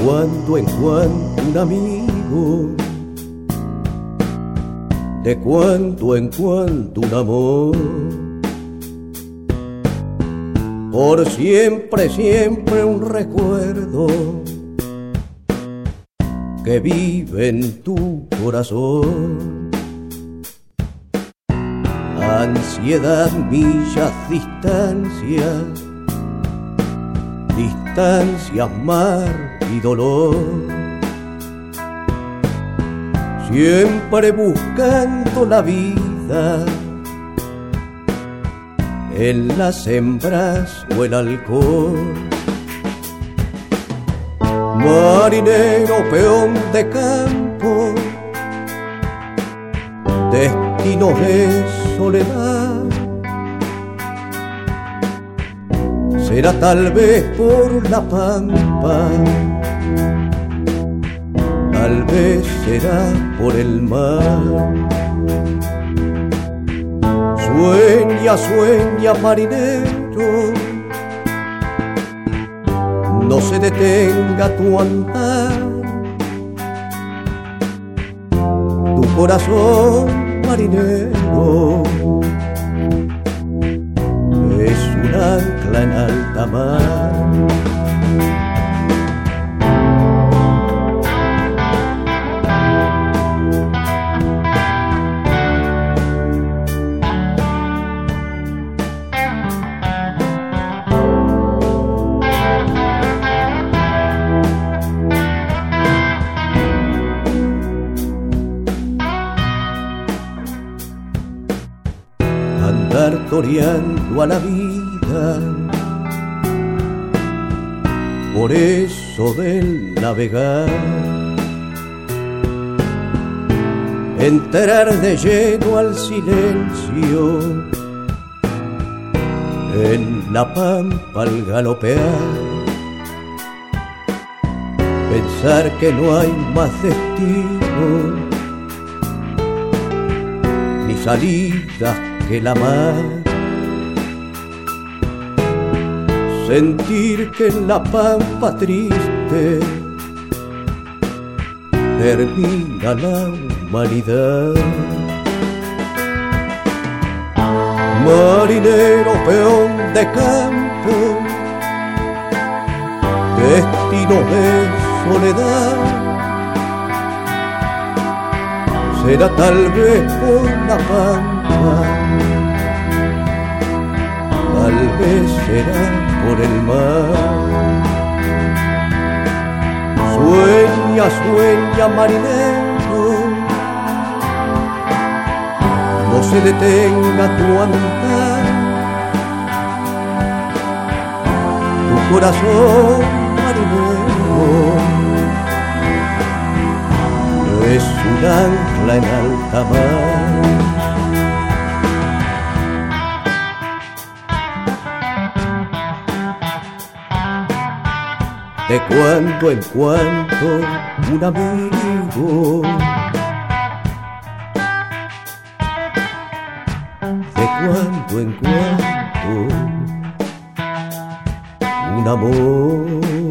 cuando en cuando un amigo, de cuando en cuando un amor. Por siempre, siempre un recuerdo que vive en tu corazón. Ansiedad, millas, distancias, distancias, mar y dolor. Siempre buscando la vida en las hembras o el alcohol. Marinero, peón de campo, destino de soledad. Será tal vez por la pampa, tal vez será por el mar. Sueña, sueña, marinero, no se detenga tu andar. Tu corazón, marinero, es un ancla en alta mar. Andar toreando a la vida, por eso del navegar, entrar de lleno al silencio, en la pampa al galopear, pensar que no hay más destino, ni salidas que la mar. Sentir que en la pampa triste termina la humanidad. Marinero, peón de campo, destino de soledad. Será tal vez por la pampa, tal vez será por el mar. Sueña, sueña, marinero, no se detenga tu andar. Tu corazón, marinero, es un ancla en alta mar. De cuando en cuando un amigo, de cuando en cuando un amor.